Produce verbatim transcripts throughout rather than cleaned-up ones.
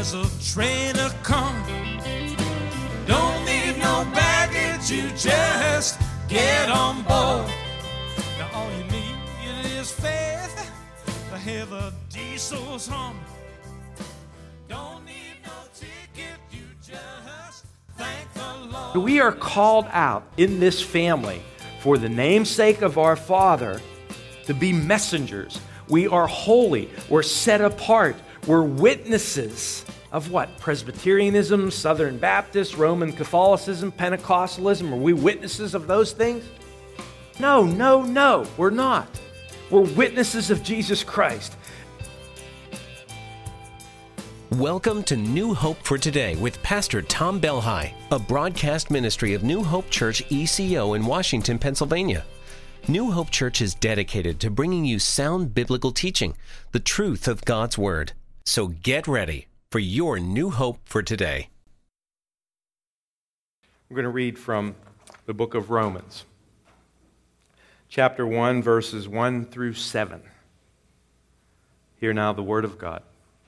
there's a train a coming. Don't need no baggage, you just get on board. Now all you need is faith to hear the diesels hum. Don't need no ticket, you just thank the Lord. We are called out in this family for the namesake of our Father to be messengers. We are holy. We're set apart. We're witnesses of what? Presbyterianism, Southern Baptist, Roman Catholicism, Pentecostalism. Are we witnesses of those things? No, no, no, we're not. We're witnesses of Jesus Christ. Welcome to New Hope for Today with Pastor Tom Belhai, a broadcast ministry of New Hope Church E C O in Washington, Pennsylvania. New Hope Church is dedicated to bringing you sound biblical teaching, the truth of God's Word. So get ready for your New Hope for Today. We're going to read from the book of Romans, chapter one, verses one through seven. Hear now the Word of God.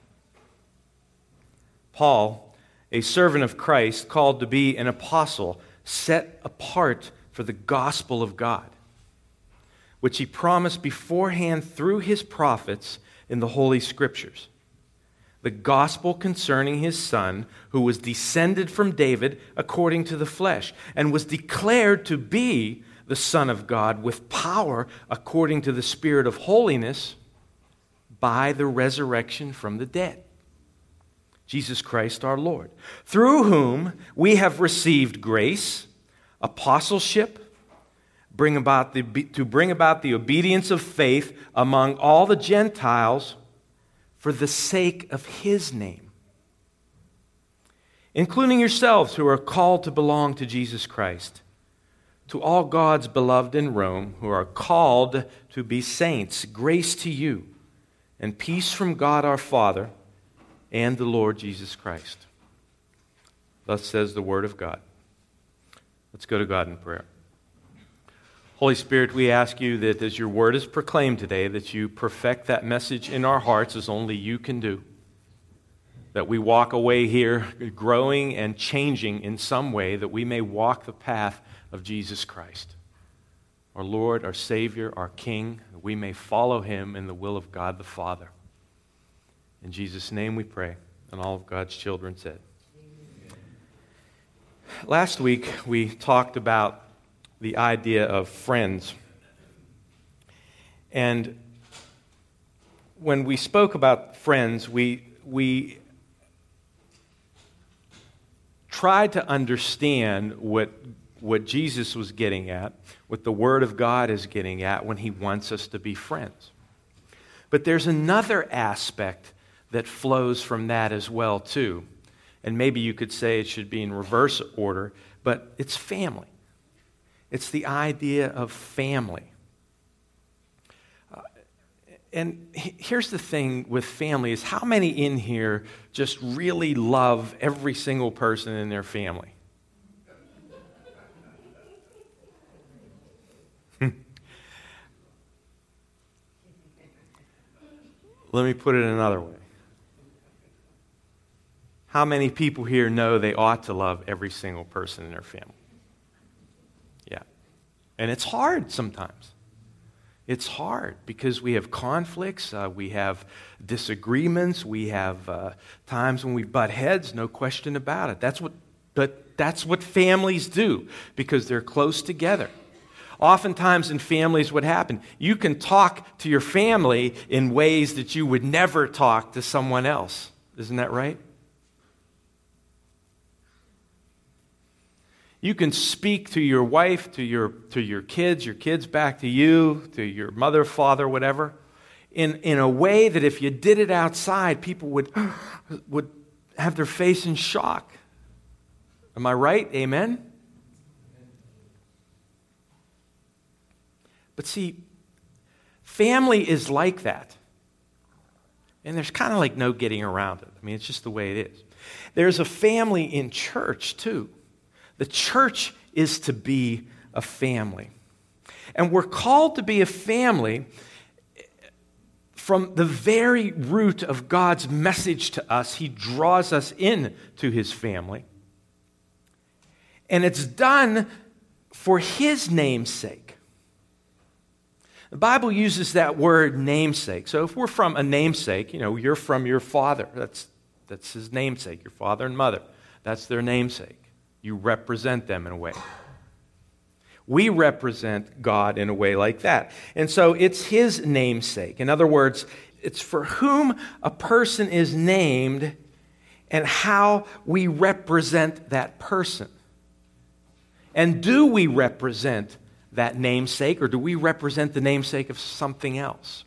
Paul, a servant of Christ, called to be an apostle, set apart for the gospel of God, which he promised beforehand through his prophets in the Holy Scriptures. The gospel concerning his Son, who was descended from David according to the flesh, and was declared to be the Son of God with power according to the Spirit of holiness by the resurrection from the dead. Jesus Christ our Lord, through whom we have received grace, apostleship, bring about the, to bring about the obedience of faith among all the Gentiles for the sake of his name, including yourselves who are called to belong to Jesus Christ. To all God's beloved in Rome who are called to be saints, grace to you and peace from God our Father and the Lord Jesus Christ. Thus says the Word of God. Let's go to God in prayer. Holy Spirit, we ask you that as your word is proclaimed today, that you perfect that message in our hearts as only you can do. That we walk away here growing and changing in some way, that we may walk the path of Jesus Christ, our Lord, our Savior, our King, that we may follow him in the will of God the Father. In Jesus' name we pray, and all of God's children said. Amen. Last week we talked about the idea of friends. And when we spoke about friends, we we tried to understand what what Jesus was getting at, what the Word of God is getting at when he wants us to be friends. But there's another aspect that flows from that as well, too. And maybe you could say it should be in reverse order, but it's family. It's the idea of family. Uh, and he, here's the thing with family is how many in here just really love every single person in their family? Let me put it another way. How many people here know they ought to love every single person in their family? Yeah. And it's hard sometimes. It's hard because we have conflicts, uh, we have disagreements, we have uh, times when we butt heads, no question about it. That's what, but that's what families do because they're close together. Oftentimes in families, what happens? You can talk to your family in ways that you would never talk to someone else. Isn't that right? You can speak to your wife, to your to your kids, your kids back to you, to your mother, father, whatever, in, in a way that if you did it outside, people would, would have their face in shock. Am I right? Amen? But see, family is like that. And there's kind of like no getting around it. I mean, it's just the way it is. There's a family in church, too. The church is to be a family. And we're called to be a family from the very root of God's message to us, he draws us in to his family. And it's done for his name's sake. The Bible uses that word namesake. So if we're from a namesake, you know, you're from your father. That's, that's his namesake, your father and mother. That's their namesake. You represent them in a way. We represent God in a way like that. And so it's his namesake. In other words, it's for whom a person is named and how we represent that person. And do we represent that namesake, or do we represent the namesake of something else?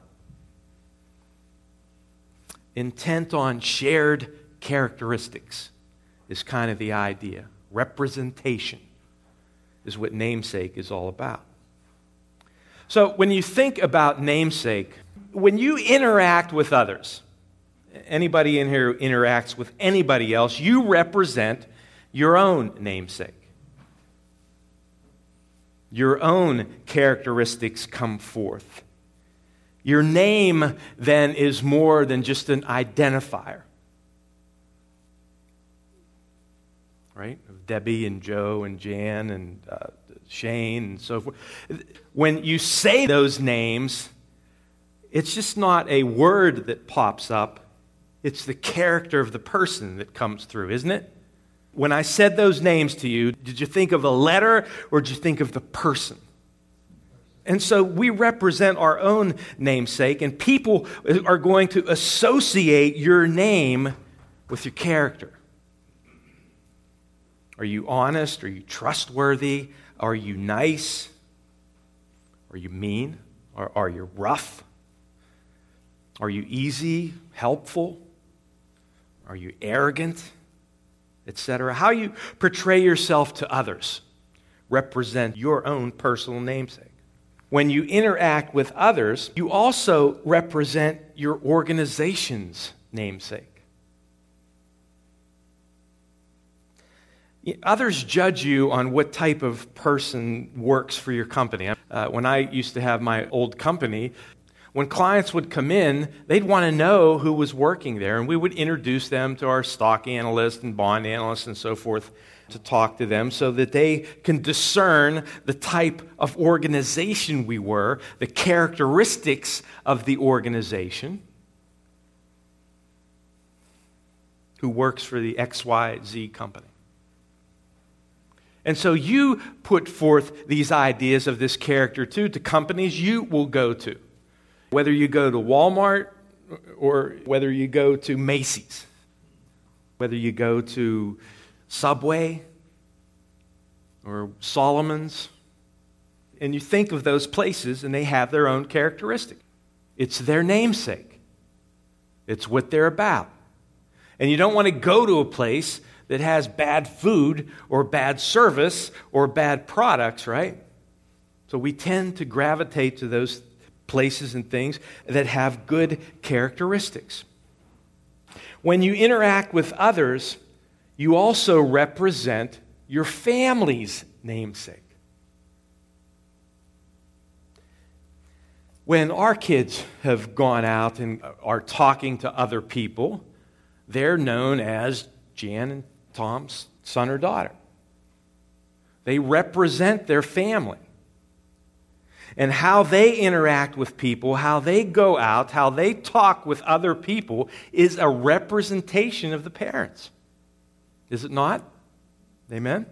Intent on shared characteristics is kind of the idea. Representation is what namesake is all about. So when you think about namesake, when you interact with others, anybody in here who interacts with anybody else, you represent your own namesake. Your own characteristics come forth. Your name then is more than just an identifier. Right? Debbie and Joe and Jan and uh, Shane and so forth. When you say those names, it's just not a word that pops up. It's the character of the person that comes through, isn't it? When I said those names to you, did you think of a letter or did you think of the person? And so we represent our own namesake, and people are going to associate your name with your character. Are you honest? Are you trustworthy? Are you nice? Are you mean? Or are you rough? Are you easy, helpful? Are you arrogant? Etc. How you portray yourself to others represent your own personal namesake. When you interact with others, you also represent your organization's namesake. Others judge you on what type of person works for your company. Uh, when I used to have my old company, when clients would come in, they'd want to know who was working there, and we would introduce them to our stock analyst and bond analyst and so forth to talk to them so that they can discern the type of organization we were, the characteristics of the organization, who works for the X Y Z company. And so you put forth these ideas of this character too to companies you will go to. Whether you go to Walmart or whether you go to Macy's, whether you go to Subway or Solomon's, and you think of those places and they have their own characteristic. It's their namesake. It's what they're about. And you don't want to go to a place that has bad food or bad service or bad products, right? So we tend to gravitate to those places and things that have good characteristics. When you interact with others, you also represent your family's namesake. When our kids have gone out and are talking to other people, they're known as Jan and Tom's son or daughter. They represent their family. And how they interact with people, how they go out, how they talk with other people is a representation of the parents. Is it not? Amen?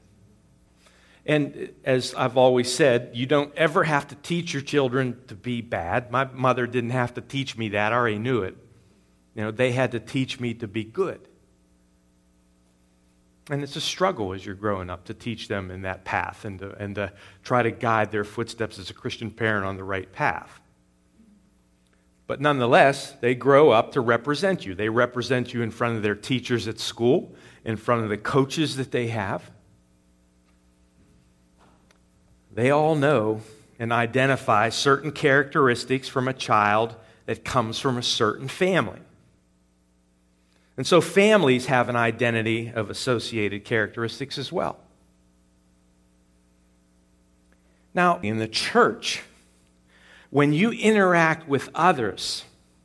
And as I've always said, you don't ever have to teach your children to be bad. My mother didn't have to teach me that. I already knew it. You know, they had to teach me to be good. And it's a struggle as you're growing up to teach them in that path and to, and to try to guide their footsteps as a Christian parent on the right path. But nonetheless, they grow up to represent you. They represent you in front of their teachers at school, in front of the coaches that they have. They all know and identify certain characteristics from a child that comes from a certain family. And so families have an identity of associated characteristics as well. Now, in the church, when you interact with others,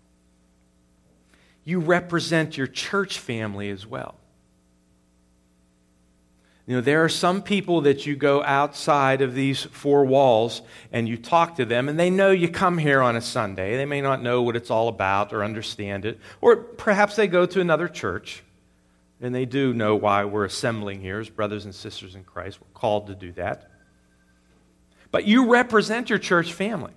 you represent your church family as well. You know, there are some people that you go outside of these four walls and you talk to them, and they know you come here on a Sunday. They may not know what it's all about or understand it, or perhaps they go to another church, and they do know why we're assembling here as brothers and sisters in Christ. We're called to do that. But you represent your church family.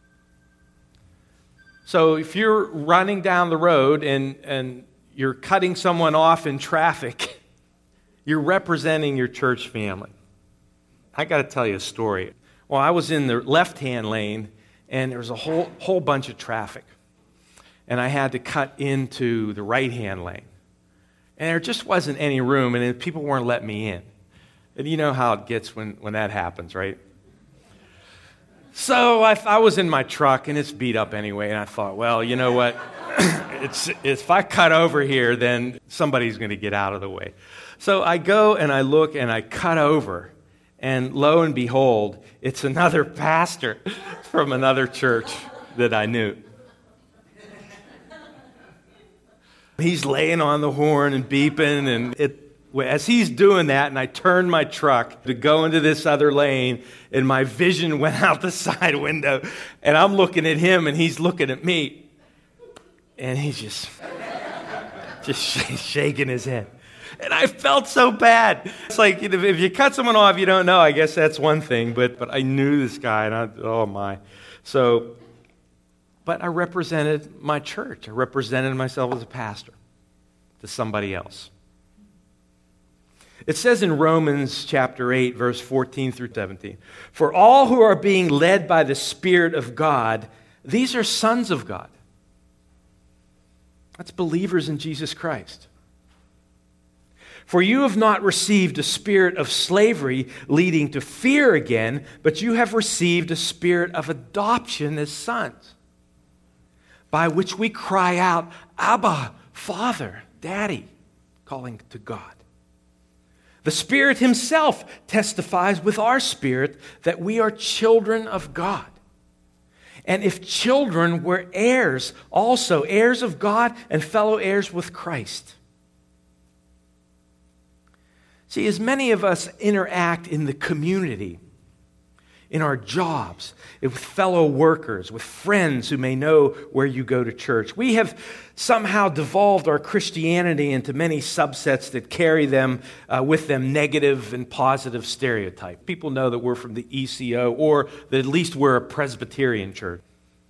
So if you're running down the road and, and you're cutting someone off in traffic, you're representing your church family. I got to tell you a story. Well, I was in the left-hand lane, and there was a whole whole bunch of traffic. And I had to cut into the right-hand lane. And there just wasn't any room, and people weren't letting me in. And you know how it gets when, when that happens, right? So I, I was in my truck, and it's beat up anyway, and I thought, well, you know what? it's, if I cut over here, then somebody's going to get out of the way. So I go and I look and I cut over, and lo and behold, it's another pastor from another church that I knew. He's laying on the horn and beeping, and it, as he's doing that, and I turned my truck to go into this other lane, and my vision went out the side window, and I'm looking at him, and he's looking at me, and he's just, just sh- shaking his head. And I felt so bad. It's like, you know, if you cut someone off you don't know, I guess that's one thing, but but I knew this guy, and I, oh my. So, but I represented my church. I represented myself as a pastor to somebody else. It says in Romans chapter eight, verse fourteen through seventeen, "For all who are being led by the Spirit of God, these are sons of God." That's believers in Jesus Christ. "For you have not received a spirit of slavery leading to fear again, but you have received a spirit of adoption as sons, by which we cry out, 'Abba, Father,' Daddy," calling to God. "The Spirit Himself testifies with our spirit that we are children of God. And if children, we're heirs, also heirs of God and fellow heirs with Christ." See, as many of us interact in the community, in our jobs, with fellow workers, with friends who may know where you go to church, we have somehow devolved our Christianity into many subsets that carry them uh, with them negative and positive stereotypes. People know that we're from the E C O, or that at least we're a Presbyterian church.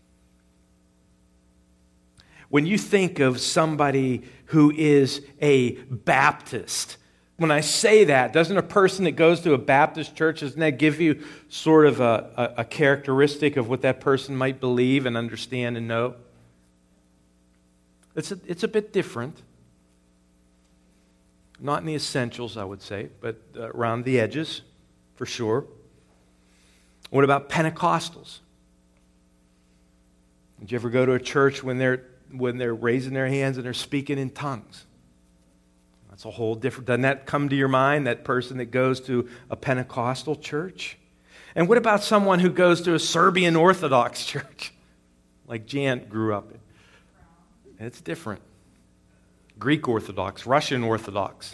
When you think of somebody who is a Baptist, when I say that, doesn't a person that goes to a Baptist church, doesn't that give you sort of a, a, a characteristic of what that person might believe and understand and know? It's a, it's a bit different. Not in the essentials, I would say, but uh, around the edges, for sure. What about Pentecostals? Did you ever go to a church when they're when they're raising their hands and they're speaking in tongues? That's a whole different, doesn't that come to your mind, that person that goes to a Pentecostal church? And what about someone who goes to a Serbian Orthodox church, like Jan grew up in? It's different. Greek Orthodox, Russian Orthodox.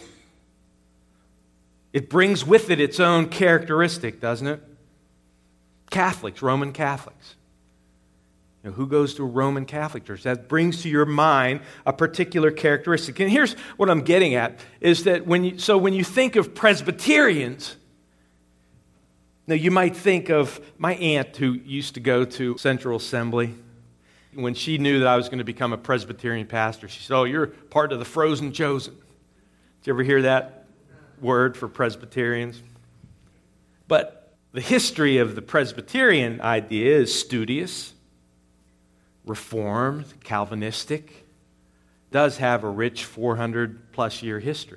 It brings with it its own characteristic, doesn't it? Catholics, Roman Catholics. You know, who goes to a Roman Catholic church? That brings to your mind a particular characteristic. And here's what I'm getting at, is that when you, so when you think of Presbyterians, now you might think of my aunt who used to go to Central Assembly. When she knew that I was going to become a Presbyterian pastor, she said, "Oh, you're part of the frozen chosen." Did you ever hear that word for Presbyterians? But the history of the Presbyterian idea is studious, Reformed, Calvinistic, does have a rich four hundred plus year history.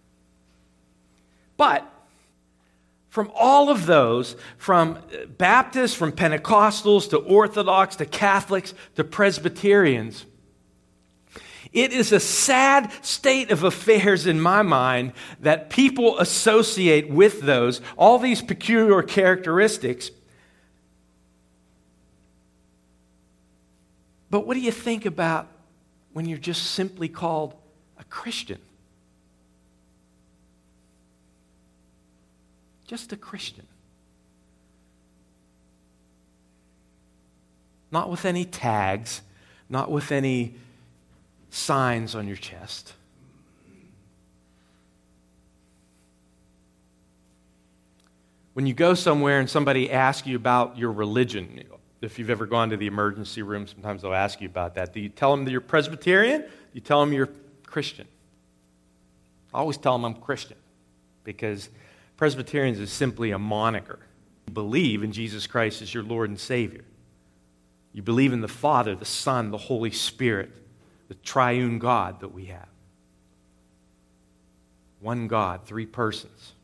But from all of those, from Baptists, from Pentecostals, to Orthodox, to Catholics, to Presbyterians, it is a sad state of affairs in my mind that people associate with those, all these peculiar characteristics, But what do you think about when you're just simply called a Christian? Just a Christian. Not with any tags, not with any signs on your chest. When you go somewhere and somebody asks you about your religion, if you've ever gone to the emergency room, sometimes they'll ask you about that. Do you tell them that you're Presbyterian? Do you tell them you're Christian? I always tell them I'm Christian, because Presbyterians is simply a moniker. You believe in Jesus Christ as your Lord and Savior. You believe in the Father, the Son, the Holy Spirit, the triune God that we have. One God, three persons.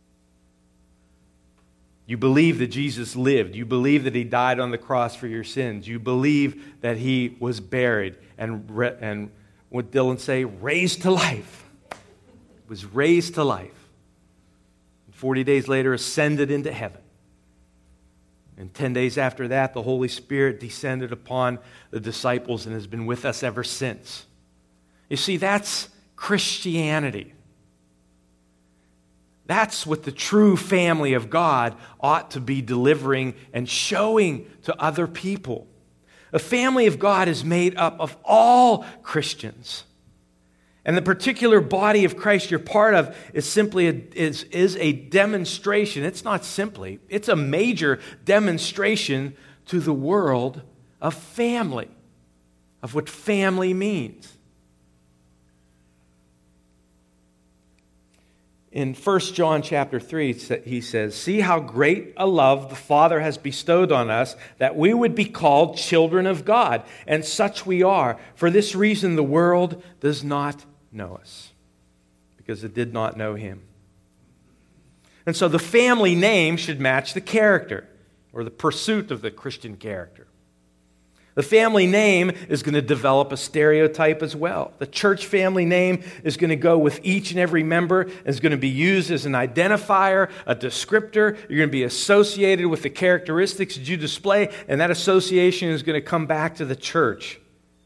You believe that Jesus lived. You believe that He died on the cross for your sins. You believe that He was buried and, re- and what Dylan say, raised to life. Was raised to life. And forty days later, ascended into heaven. And ten days after that, the Holy Spirit descended upon the disciples and has been with us ever since. You see, that's Christianity. That's what the true family of God ought to be delivering and showing to other people. A family of God is made up of all Christians. And the particular body of Christ you're part of is simply a, is, is a demonstration. It's not simply, it's a major demonstration to the world of family, of what family means. In First John chapter three, he says, "See how great a love the Father has bestowed on us, that we would be called children of God. And such we are. For this reason the world does not know us, because it did not know Him." And so the family name should match the character, or the pursuit of the Christian character. The family name is going to develop a stereotype as well. The church family name is going to go with each and every member and is going to be used as an identifier, a descriptor. You're going to be associated with the characteristics that you display, and that association is going to come back to the church.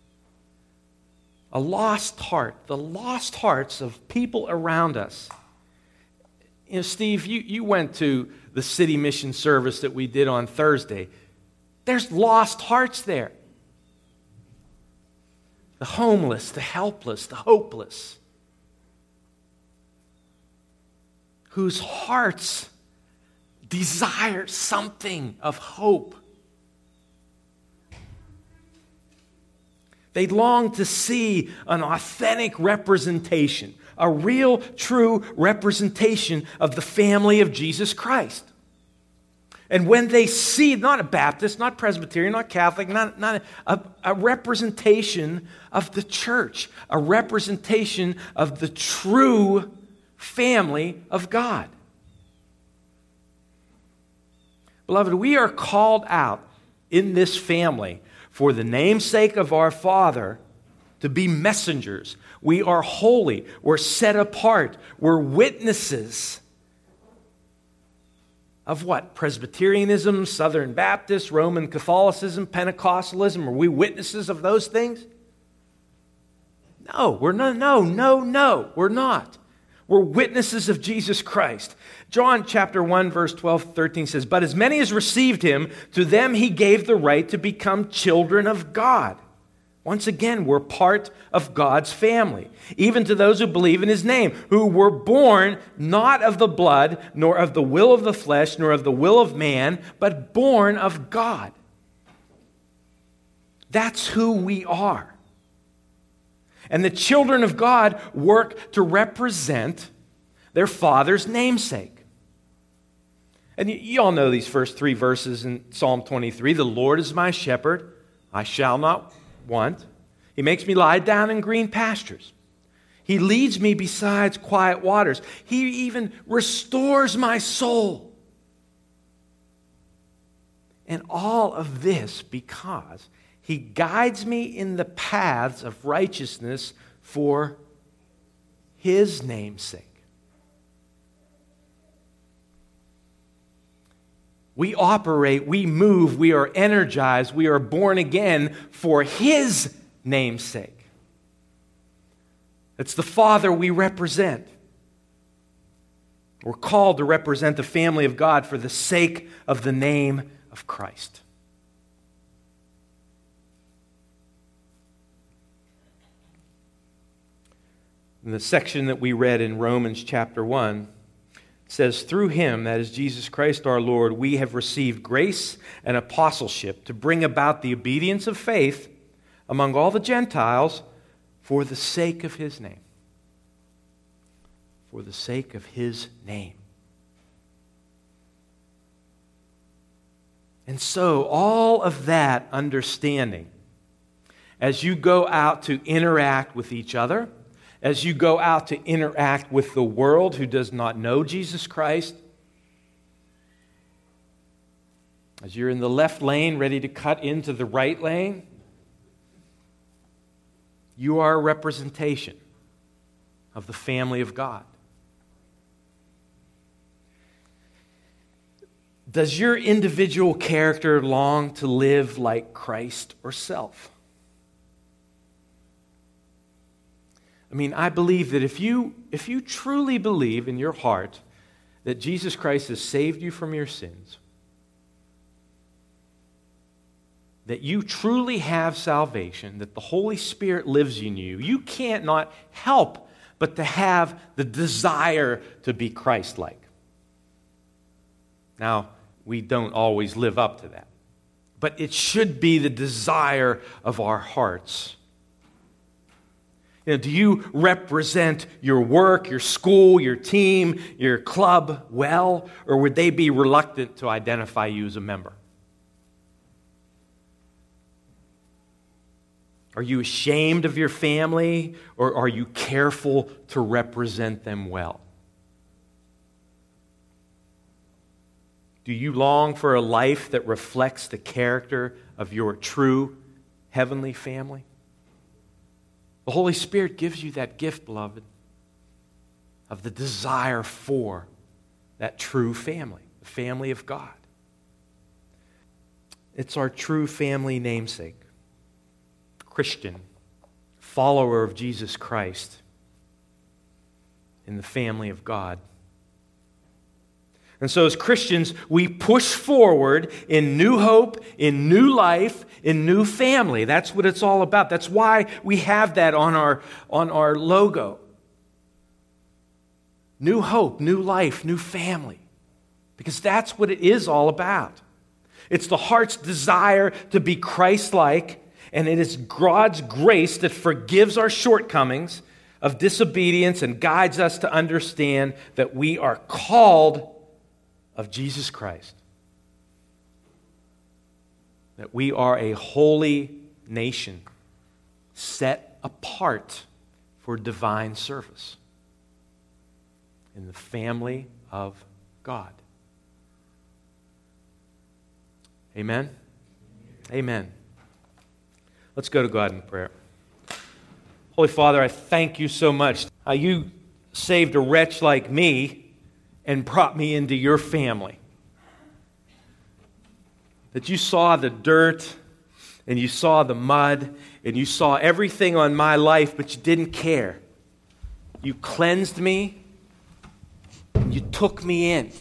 A lost heart, the lost hearts of people around us. You know, Steve, you, you went to the city mission service that we did on Thursday. There's lost hearts there. The homeless, the helpless, the hopeless, whose hearts desire something of hope. They long to see an authentic representation, a real, true representation of the family of Jesus Christ. And when they see, not a Baptist, not Presbyterian, not Catholic, not, not a, a representation of the church, a representation of the true family of God. Beloved, we are called out in this family for the namesake of our Father to be messengers. We are holy. We're set apart. We're witnesses. Of what? Presbyterianism, Southern Baptist, Roman Catholicism, Pentecostalism? Are we witnesses of those things? No, we're not. No, no, no, we're not. We're witnesses of Jesus Christ. John chapter one, verse twelve, thirteen says, "But as many as received Him, to them He gave the right to become children of God." Once again, we're part of God's family. Even to those who believe in His name, who were born not of the blood, nor of the will of the flesh, nor of the will of man, but born of God. That's who we are. And the children of God work to represent their Father's namesake. And you, you all know these first three verses in Psalm twenty-three. "The Lord is my shepherd, I shall not want. He makes me lie down in green pastures. He leads me beside quiet waters. He even restores my soul." And all of this because He guides me in the paths of righteousness for His name's sake. We operate, we move, we are energized, we are born again for His name's sake. It's the Father we represent. We're called to represent the family of God for the sake of the name of Christ. In the section that we read in Romans chapter one, it says, through Him, that is Jesus Christ our Lord, we have received grace and apostleship to bring about the obedience of faith among all the Gentiles for the sake of His name. For the sake of His name. And so, all of that understanding, as you go out to interact with each other, as you go out to interact with the world who does not know Jesus Christ, as you're in the left lane ready to cut into the right lane, you are a representation of the family of God. Does your individual character long to live like Christ or self? I mean, I believe that if you, if you truly believe in your heart that Jesus Christ has saved you from your sins, that you truly have salvation, that the Holy Spirit lives in you, you can't not help but to have the desire to be Christ-like. Now, we don't always live up to that, but it should be the desire of our hearts. You know, do you represent your work, your school, your team, your club well, or would they be reluctant to identify you as a member? Are you ashamed of your family, or are you careful to represent them well? Do you long for a life that reflects the character of your true heavenly family? The Holy Spirit gives you that gift, beloved, of the desire for that true family, the family of God. It's our true family namesake. Christian, follower of Jesus Christ in the family of God. And so as Christians, we push forward in new hope, in new life, in new family. That's what it's all about. That's why we have that on our, on our logo. New hope, new life, new family. Because that's what it is all about. It's the heart's desire to be Christ-like, and it is God's grace that forgives our shortcomings of disobedience and guides us to understand that we are called of Jesus Christ. That we are a holy nation set apart for divine service in the family of God. Amen? Amen. Let's go to God in prayer. Holy Father, I thank you so much. How you saved a wretch like me and brought me into your family. That you saw the dirt, and you saw the mud, and you saw everything on my life, but you didn't care. You cleansed me, and you took me in.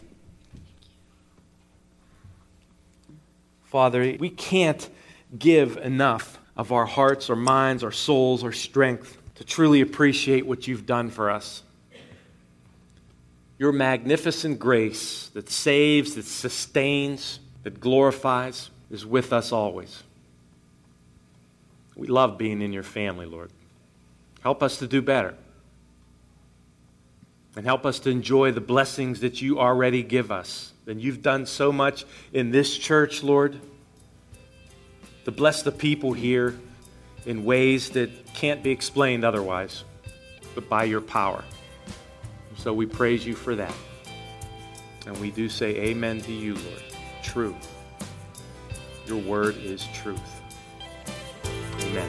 Father, we can't give enough of our hearts, our minds, our souls, our strength to truly appreciate what you've done for us. Your magnificent grace that saves, that sustains, that glorifies is with us always. We love being in your family, Lord. Help us to do better. And help us to enjoy the blessings that you already give us. And you've done so much in this church, Lord, to bless the people here in ways that can't be explained otherwise, but by your power. So we praise you for that. And we do say amen to you, Lord. True. Your word is truth. Amen.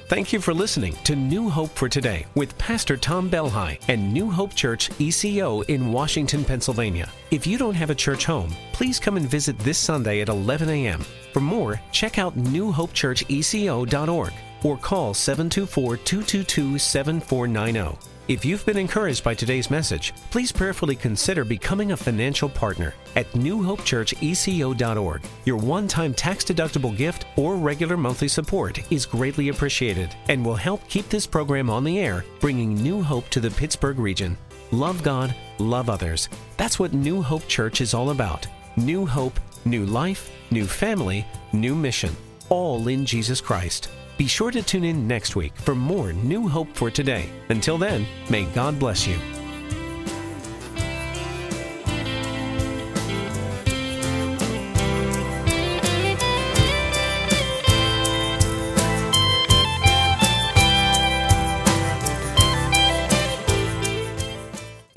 Thank you for listening to New Hope for Today with Pastor Tom Belhai and New Hope Church E C O in Washington, Pennsylvania. If you don't have a church home, please come and visit this Sunday at eleven a.m. For more, check out new hope church e c o dot org or call seven two four, two two two, seven four nine zero. If you've been encouraged by today's message, please prayerfully consider becoming a financial partner at new hope church e c o dot org. Your one-time tax-deductible gift or regular monthly support is greatly appreciated and will help keep this program on the air, bringing new hope to the Pittsburgh region. Love God, love others. That's what New Hope Church is all about. New hope, new life, new family, new mission, all in Jesus Christ. Be sure to tune in next week for more New Hope for Today. Until then, may God bless you.